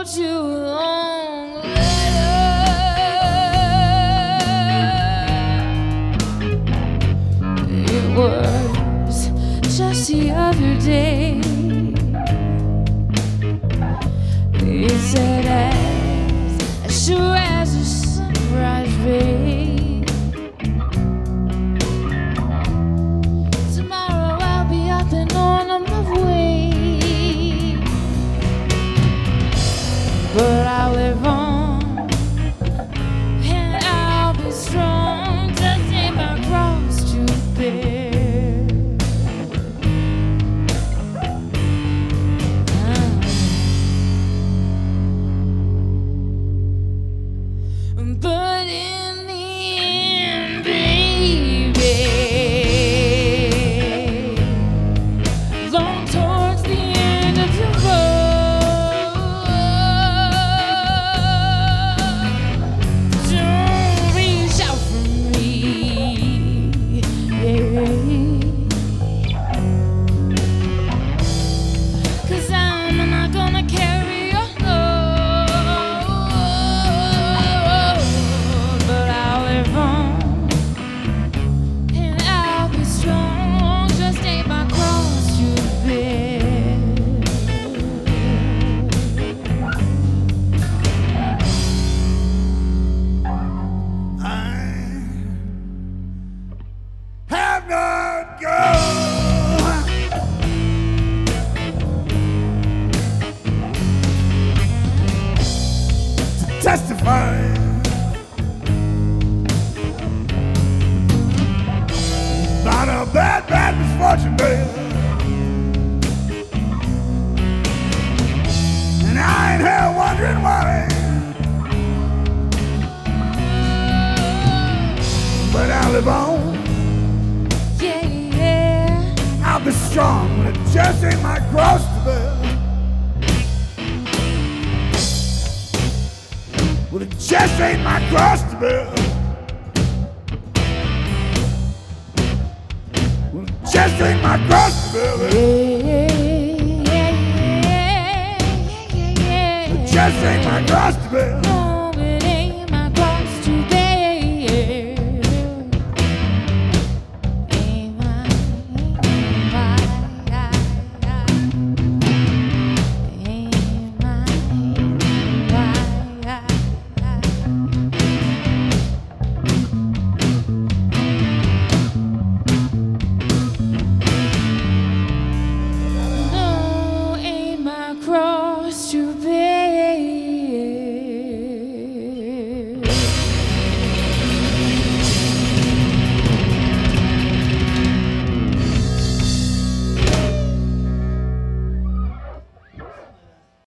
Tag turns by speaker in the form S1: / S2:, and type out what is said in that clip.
S1: wrote you a long letter. It was just the other day. It said, as sure as a sunrise ray, tomorrow I'll be up and on my way. But I'll live on, and I'll be strong to take my cross to bear. But in the end, baby, long towards the end of your road, don't reach out for me, yeah. 'Cause I'm not gonna carry your load, but I'll live on, and I'll be strong, just take my cross to bear.
S2: I have not gone to testify about a bad, bad misfortune, baby. And I ain't here wondering why. But I'll live on,
S1: Yeah, yeah.
S2: I'll be strong, but it just ain't my cross to bear. Well, it just ain't my cross to bear. Well, it just ain't my cross to bear, baby. It just ain't my cross to bear.